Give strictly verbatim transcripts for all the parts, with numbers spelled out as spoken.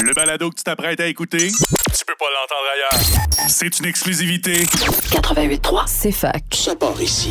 Le balado que tu t'apprêtes à écouter, tu peux pas l'entendre ailleurs. C'est une exclusivité. quatre-vingt-huit trois, c'est fac. Ça part ici.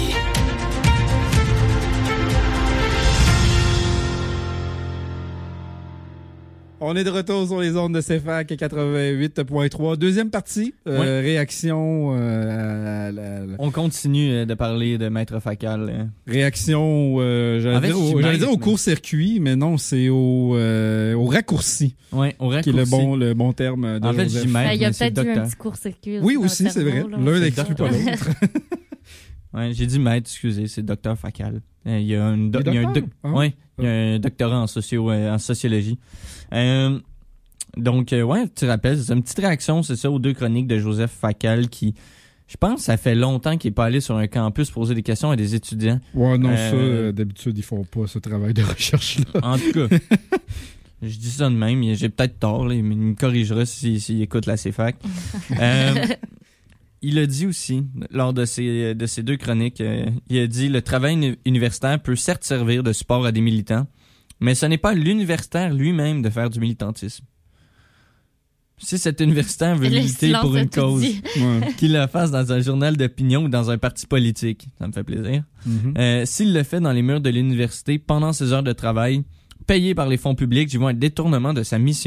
On est de retour sur les ondes de C F A C quatre-vingt-huit point trois. Deuxième partie, euh, ouais. réaction... Euh, à la, la... On continue de parler de maître facal. Hein. Réaction, euh, j'allais, en fait, dire, au, j'allais dire au court-circuit, mais non, c'est au, euh, au raccourci. Oui, au raccourci. Qui est le bon, le bon terme de en Joseph. fait, j'y mets, il y a peut-être eu un petit court-circuit. Oui, aussi, c'est vrai. Là. L'un n'exclut pas l'autre. Ouais, j'ai dit maître, excusez, c'est docteur facal. Il y a, une do- il y a un, doc- ah. ouais, il y a un doctorat en, socio- euh, en sociologie. Euh, donc, euh, ouais, tu te rappelles, c'est une petite réaction, c'est ça, aux deux chroniques de Joseph Facal qui, je pense, ça fait longtemps qu'il n'est pas allé sur un campus poser des questions à des étudiants. Ouais, non, euh, ça, euh, d'habitude, ils font pas ce travail de recherche-là. En tout cas, je dis ça de même, j'ai peut-être tort, là, il me corrigera s'il si, si écoute la C F A C. euh, Il a dit aussi, lors de ces, de ces deux chroniques, euh, il a dit « Le travail uni- universitaire peut certes servir de support à des militants, mais ce n'est pas l'universitaire lui-même de faire du militantisme. Si cet universitaire veut Le militer silence pour a une tout cause, dit. Ouais. qu'il le fasse dans un journal d'opinion ou dans un parti politique, ça me fait plaisir. Mm-hmm. Euh, s'il le fait dans les murs de l'université pendant ses heures de travail, payé par les fonds publics, j'y vois un détournement de sa mission. »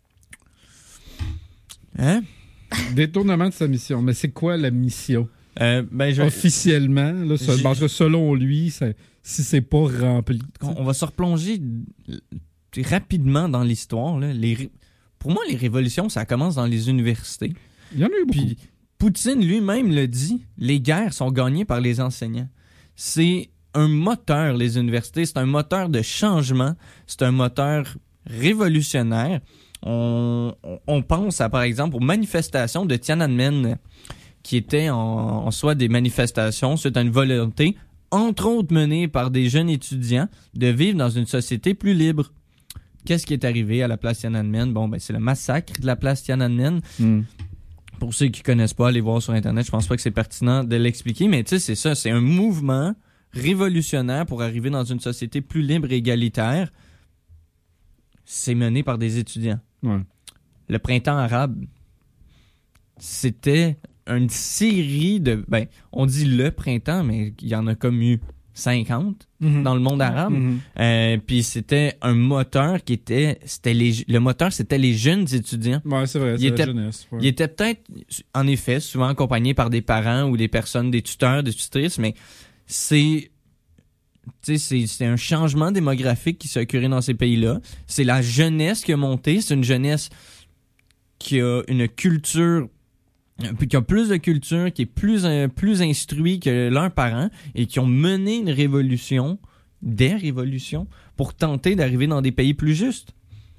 Hein? Détournement de sa mission. Mais c'est quoi la mission? Euh, ben, je... Officiellement, là, ce, parce que selon lui, ça, si c'est pas rempli. On, on va se replonger rapidement dans l'histoire. Là. Les, pour moi, les révolutions, ça commence dans les universités. Il y en a eu beaucoup. Puis, Poutine lui-même le dit, les guerres sont gagnées par les enseignants. C'est un moteur, les universités. C'est un moteur de changement. C'est un moteur révolutionnaire. On, on pense à, par exemple, aux manifestations de Tiananmen, qui étaient en, en soi des manifestations suite à une volonté, entre autres menée par des jeunes étudiants, de vivre dans une société plus libre. Qu'est-ce qui est arrivé à la place Tiananmen? Bon, ben c'est le massacre de la place Tiananmen. Mm. Pour ceux qui connaissent pas, allez voir sur Internet. Je pense pas que c'est pertinent de l'expliquer, mais tu sais, c'est ça. C'est un mouvement révolutionnaire pour arriver dans une société plus libre et égalitaire. C'est mené par des étudiants. Ouais. Le printemps arabe, c'était une série de... Ben, on dit le printemps, mais il y en a comme eu cinquante Mm-hmm. dans le monde arabe. Mm-hmm. Euh, puis c'était un moteur qui était... c'était les, le moteur, c'était les jeunes étudiants. Ouais, c'est vrai, Il c'est était, la jeunesse. Ouais. Il était peut-être, en effet, souvent accompagné par des parents ou des personnes, des tuteurs, des tutrices, mais c'est... Tu sais, c'est, c'est un changement démographique qui s'est occurré dans ces pays-là. C'est la jeunesse qui a monté. C'est une jeunesse qui a une culture, qui a plus de culture, qui est plus, plus instruite que leurs parents et qui ont mené une révolution, des révolutions, pour tenter d'arriver dans des pays plus justes.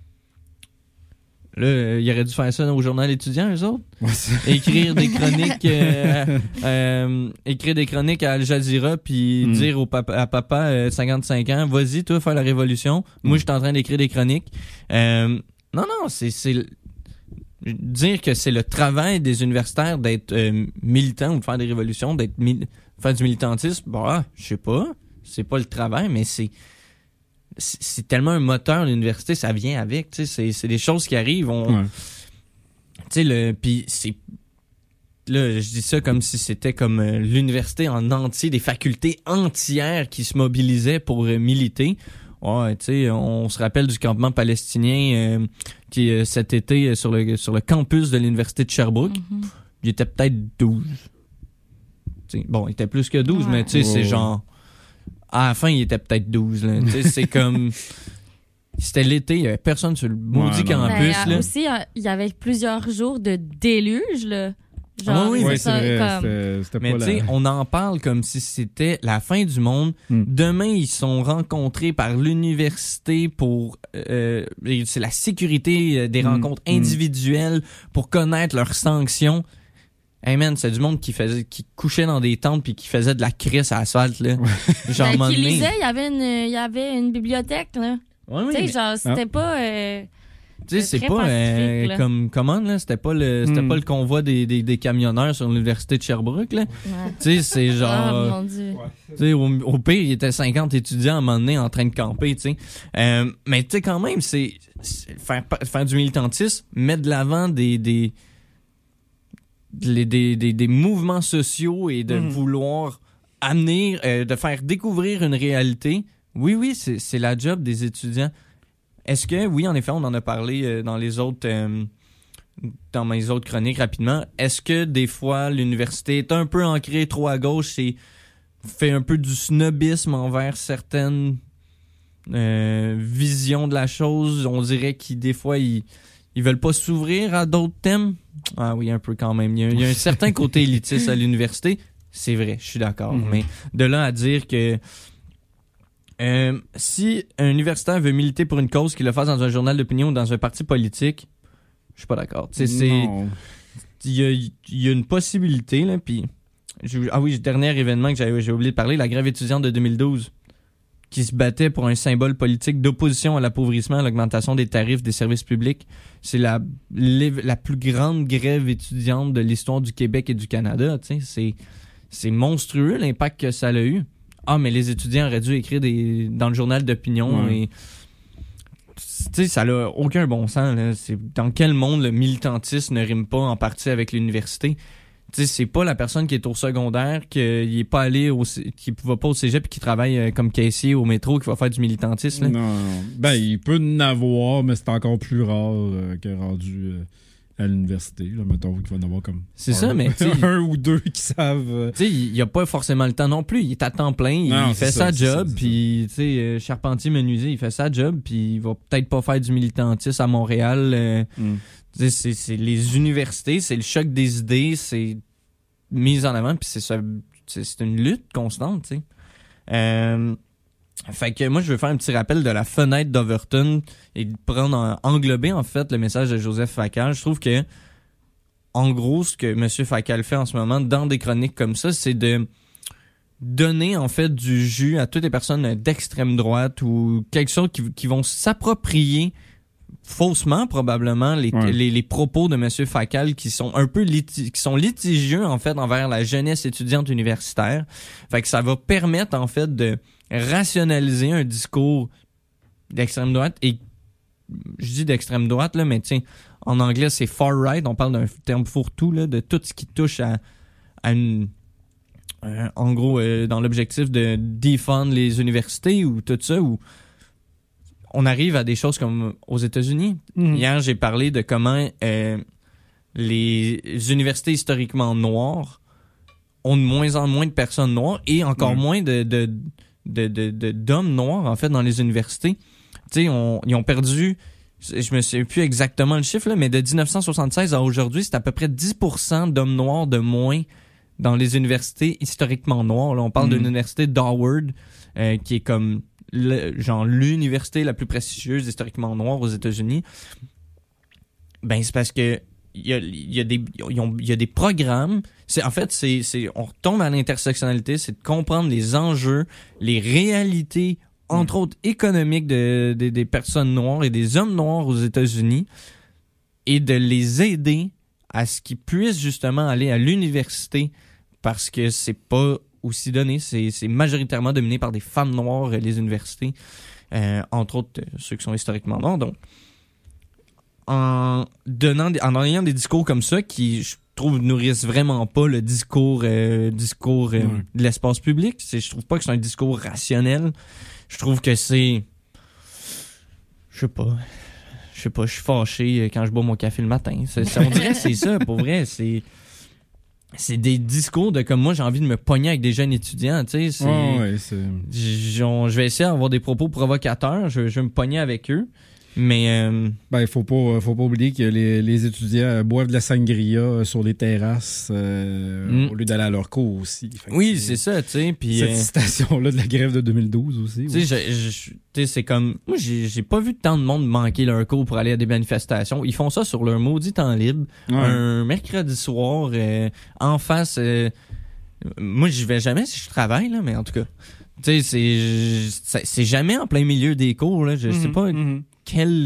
Là, euh, il aurait dû faire ça au journal étudiant, eux autres. Ouais, écrire des chroniques euh, euh, écrire des chroniques à Al Jazeera puis mm. dire au papa, à papa euh, cinquante-cinq ans, vas-y, toi, faire la révolution. Moi, Mm. je suis en train d'écrire des chroniques. Euh, non, non, c'est, c'est dire que c'est le travail des universitaires d'être euh, militants ou de faire des révolutions, d'être mil- faire du militantisme. Bah, je sais pas. C'est pas le travail, mais c'est c'est, c'est tellement un moteur de l'université, ça vient avec. Tu sais, c'est, c'est des choses qui arrivent. On, Ouais. Tu sais, le, puis c'est, là, je dis ça comme si c'était comme euh, l'université en entier, des facultés entières qui se mobilisaient pour euh, militer. Ouais, tu sais, on se rappelle du campement palestinien euh, qui, euh, cet été, euh, sur le sur le campus de l'université de Sherbrooke. Mm-hmm. Il était peut-être douze. T'sais, bon, il était plus que douze, Ouais. mais tu sais, Ouais, c'est ouais. genre... À la fin, il était peut-être douze. Là. Tu sais, c'est comme... C'était l'été, il n'y avait personne sur le maudit Ouais, non. campus. Ben, là. aussi, euh, il y avait plusieurs jours de déluge, là. Ah oui, Oui, c'est c'est ça, vrai. comme- C'était, c'était Mais pas tu sais, la... on en parle comme si c'était la fin du monde. Hmm. Demain, ils sont rencontrés par l'université pour... Euh, c'est la sécurité euh, des Hmm. rencontres Hmm. individuelles pour connaître leurs sanctions. Hey man, c'est du monde qui faisait, qui couchait dans des tentes puis qui faisait de la crisse à l'asphalte, là. Genre, à un Ben, moment qui donné- lisait, il y avait une, il y avait une bibliothèque, là. Ouais, oui, tu sais, mais- genre, c'était pas... euh, Tu sais, c'est très pas pacifique, euh, là. comme comment là, c'était pas le c'était Mm. pas le convoi des, des, des camionneurs sur l'université de Sherbrooke là. Ouais. Tu sais, c'est Ah, genre mon Dieu. tu sais, au, au pire, il était cinquante étudiants à un moment donné en train de camper, tu sais. Euh, mais tu sais quand même, c'est, c'est faire faire du militantisme, mettre de l'avant des des des, des, des, des mouvements sociaux et de Mm. vouloir amener euh, de faire découvrir une réalité. Oui oui, c'est c'est la job des étudiants. Est-ce que, oui, en effet, on en a parlé euh, dans les autres, euh, dans mes autres chroniques rapidement. Est-ce que des fois l'université est un peu ancrée trop à gauche et fait un peu du snobisme envers certaines euh, visions de la chose? On dirait qu'ils des fois ils ils veulent pas s'ouvrir à d'autres thèmes. Ah oui, un peu quand même. Il y a, il y a un certain côté élitiste à l'université. C'est vrai, je suis d'accord. Mm-hmm. Mais de là à dire que Euh, si un universitaire veut militer pour une cause, qu'il le fasse dans un journal d'opinion ou dans un parti politique, je suis pas d'accord. Tu sais, c'est Non. il y a, il y a une possibilité là. Puis je- ah oui, dernier événement que j'avais j'ai oublié de parler, la grève étudiante de deux mille douze, qui se battait pour un symbole politique d'opposition à l'appauvrissement, à l'augmentation des tarifs des services publics. C'est la la plus grande grève étudiante de l'histoire du Québec et du Canada. Tu sais, c'est c'est monstrueux l'impact que ça a eu. Ah, mais les étudiants auraient dû écrire des, dans le journal d'opinion. Ouais. Et tu sais, ça n'a aucun bon sens. Là. C'est, dans quel monde le militantisme ne rime pas en partie avec l'université? Tu sais, c'est pas la personne qui est au secondaire, qui est pas allé au, qui va pas au cégep et qui travaille euh, comme caissier au métro, qui va faire du militantisme. Là. Non, non. Ben, il peut en avoir, mais c'est encore plus rare euh, que rendu euh, à l'université. Là, mettons qu'il va en avoir comme C'est un, ça, mais tu sais, un ou deux qui savent. euh, tu sais, il y a pas forcément le temps non plus. Il est à temps plein, il Non, fait c'est sa ça, c'est job, ça, c'est puis tu sais, euh, charpentier menuisier, il fait sa job, puis il va peut-être pas faire du militantisme à Montréal. euh, mm. Tu sais, c'est, c'est les universités, c'est le choc des idées, c'est mis en avant, puis c'est ça, c'est, c'est une lutte constante, tu sais. Euh, fait que moi, je veux faire un petit rappel de la fenêtre d'Overton et de prendre en, englober en fait le message de Joseph Facal. Je trouve que en gros, ce que M. Facal fait en ce moment dans des chroniques comme ça, c'est de donner en fait du jus à toutes les personnes d'extrême droite ou quelque chose qui, qui vont s'approprier faussement probablement les, Ouais. les, les propos de M. Facal qui sont un peu liti- qui sont litigieux en fait envers la jeunesse étudiante universitaire. Fait que ça va permettre en fait de rationaliser un discours d'extrême droite et je dis d'extrême droite là, mais tiens, en anglais c'est far right, on parle d'un terme fourre-tout là, de tout ce qui touche à, à une euh, en gros euh, dans l'objectif de défendre les universités ou tout ça, ou on arrive à des choses comme aux États-Unis. Mm. Hier, j'ai parlé de comment euh, les universités historiquement noires ont de moins en moins de personnes noires et encore Ouais. moins de, de, de, de, de- d'hommes noirs, en fait, dans les universités. Tu sais, on, ils ont perdu, je me souviens plus exactement le chiffre, là, mais de dix-neuf cent soixante-seize à aujourd'hui, c'est à peu près dix pour cent d'hommes noirs de moins dans les universités historiquement noires. Là, on parle Mm. de l'université d'Howard, euh, qui est comme le, genre l'université la plus prestigieuse historiquement noire aux États-Unis. Ben c'est parce que il y a, il y a des ils ont- il y a des programmes. C'est en fait c'est c'est on retombe à l'intersectionnalité, c'est de comprendre les enjeux, les réalités entre autres économiques de, de- des personnes noires et des hommes noirs aux États-Unis et de les aider à ce qu'ils puissent justement aller à l'université parce que c'est pas aussi donné, c'est, c'est majoritairement dominé par des femmes noires, euh, les universités, euh, entre autres euh, ceux qui sont historiquement noirs. Donc, en donnant, des, en ayant des discours comme ça qui, je trouve, nourrissent vraiment pas le discours, euh, discours euh, Ouais. de l'espace public. C'est, je trouve pas que c'est un discours rationnel. Je trouve que c'est, je sais pas, je sais pas, je suis fâché euh, quand je bois mon café le matin. C'est, c'est- on dirait que c'est ça, pour vrai, c'est. C'est des discours de comme moi j'ai envie de me pogner avec des jeunes étudiants, tu sais, c'est Ouais, ouais, c'est... j- on- je vais essayer d'avoir des propos provocateurs, je, je vais me pogner avec eux, mais euh, Ben, il faut pas, faut pas oublier que les, les étudiants euh, boivent de la sangria euh, sur les terrasses euh, Mm. au lieu d'aller à leur cours aussi. Fait que oui, c'est ça, tu sais, puis Cette euh, citation-là de la grève de deux mille douze aussi. tu sais, je- je- je- tu sais, c'est comme moi j'ai, j'ai pas vu tant de monde manquer leur cours pour aller à des manifestations. Ils font ça sur leur maudit temps libre, Ouais. un mercredi soir euh, en face. euh, moi j'y vais jamais si je travaille là, mais en tout cas, tu sais, c'est, c'est c'est jamais en plein milieu des cours là. Je sais Mhm, pas mhm. quel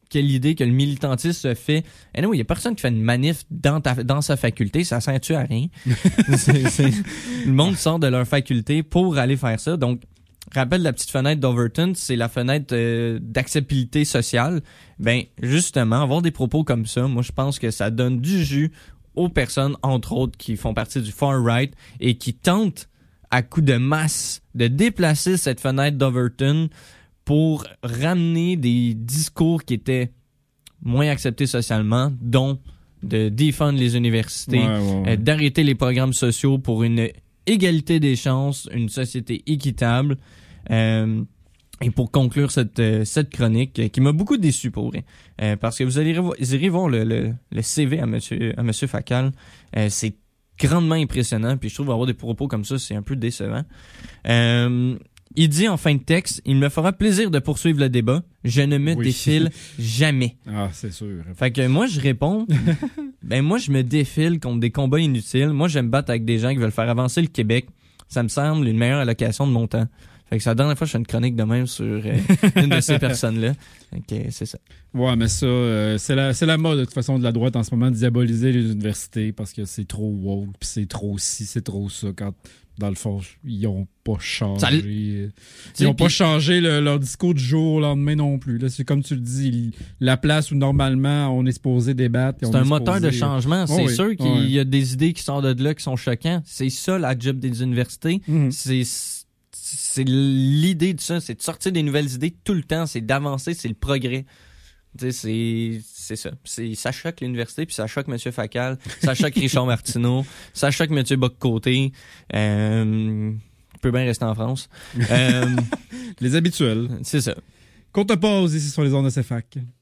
quelle idée que le militantisme se fait. Et non, il y a personne qui fait une manif dans, ta, dans sa faculté, ça sert-tu à rien? c'est, c'est, le monde sort de leur faculté pour aller faire ça. Donc, rappelle la petite fenêtre d'Overton, c'est la fenêtre euh, d'acceptabilité sociale. Ben, justement, avoir des propos comme ça, moi, je pense que ça donne du jus aux personnes, entre autres, qui font partie du far-right et qui tentent, à coup de masse, de déplacer cette fenêtre d'Overton pour ramener des discours qui étaient moins acceptés socialement, dont de défendre les universités, Ouais, ouais, ouais. euh, d'arrêter les programmes sociaux pour une égalité des chances, une société équitable. Euh, et pour conclure cette, euh, cette chronique, euh, qui m'a beaucoup déçu pour vrai, euh, parce que vous allez revo- vous irez voir le, le, le C V à monsieur, à monsieur Facal, euh, c'est grandement impressionnant, puis je trouve avoir des propos comme ça, c'est un peu décevant. Euh, il dit en fin de texte, il me fera plaisir de poursuivre le débat, je ne me Oui. défile jamais. Ah, c'est sûr. Fait que moi, je réponds, ben moi, je me défile contre des combats inutiles. Moi, j'aime battre avec des gens qui veulent faire avancer le Québec. Ça me semble une meilleure allocation de mon temps. Fait que c'est la dernière fois que je fais une chronique de même sur euh, une de ces personnes-là. Ok, c'est ça. Ouais, mais ça, euh, c'est la, c'est la mode de toute façon de la droite en ce moment de diaboliser les universités parce que c'est trop woke, puis c'est trop ci, c'est trop ça. Quand dans le fond, ils ont pas changé. Ça l- Ils T'sais, ont pas pis- changé le- leur discours du jour au lendemain non plus. Là, c'est comme tu le dis, il- la place où normalement on est supposé débattre. C'est un moteur de changement. C'est Oh oui, sûr qu'il oh oui. y a des idées qui sortent de là qui sont choquantes. C'est ça la job des universités. Mhm. C'est c'est l'idée de ça, c'est de sortir des nouvelles idées tout le temps, c'est d'avancer, c'est le progrès. Tu sais, c'est c'est ça. C'est ça choque l'université, puis ça choque M. Facal, ça choque Richard Martineau, ça choque M. Bock-Côté. Euh, il peut bien rester en France. Euh, Les habituels. c'est ça. Qu'on te pose ici sur les ondes de C F A C.